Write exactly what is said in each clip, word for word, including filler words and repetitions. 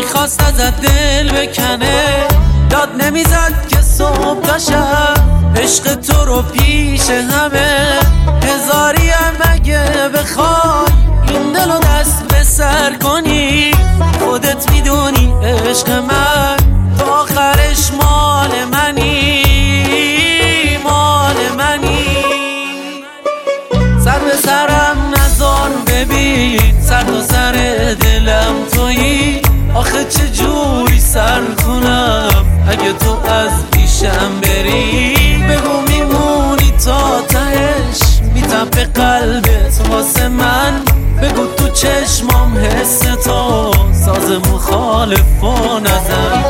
میخواست ازت دل بکنه، داد نمیزد که صبح تا شب عشق تو رو پیش همه. هزاری هم اگه بخوای این دل رو دست به سر کنی، خودت میدونی عشق من تا آخرش مال منی، مال منی. سر به سرم نذار ببین، سر تا سر دلم تویی. آخه چه جوری سر کنم اگه تو از پیشم بری؟ بگو میمونی تا تهش، میتپه قلبت واسه من. بگو تو چشمام حس تو، ساز مخالف و نزن.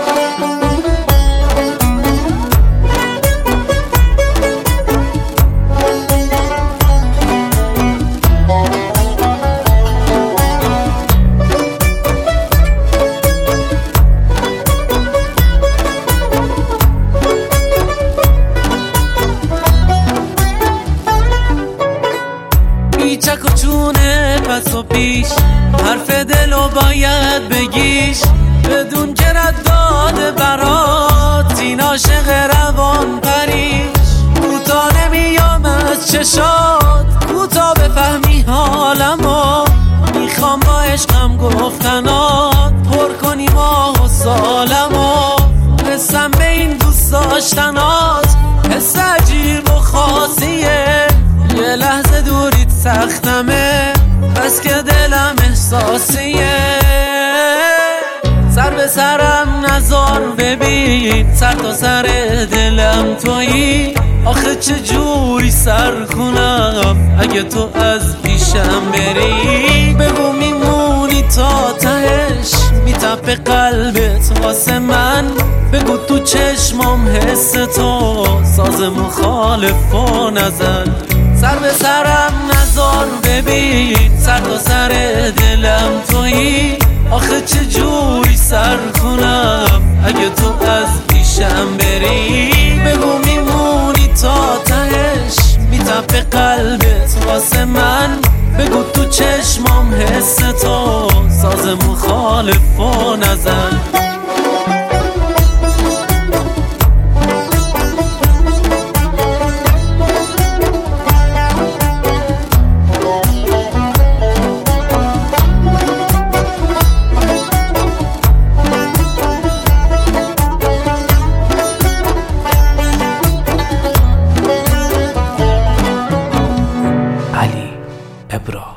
چک و چونه پس و پیش، حرف دلو باید بگیش. بدون که رد داده برات این عاشق روان پریش. کوتا نمیام از چشات، کوتا بفهمی حالمو. میخوام با عشقم گفتنات پر کنی ماه و سالمو. رسم به این دوست داشتنات، حس عجیب و خاصیه. یه لحظه دوریت سختمه، بس که دلم احساسیه. سر به سرم نذار ببین، سر تا سر دلم تویی. آخه چه جوری سر کنم اگه تو از پیشم بری؟ بگو میمونی تا تهش، میتپه قلبت واسه من. بگو تو چشمام حس تو، ساز مخالف و نزن. سر به سرم نذار ببین، سر تا سر دلم تویی. آخه چه جوری سر کنم اگه تو از پیشم بری؟ بگو میمونی تا تهش، میتپه قلبت واسه من. بگو تو چشمام حس تو، ساز مخالف و نزن. علی ابرا.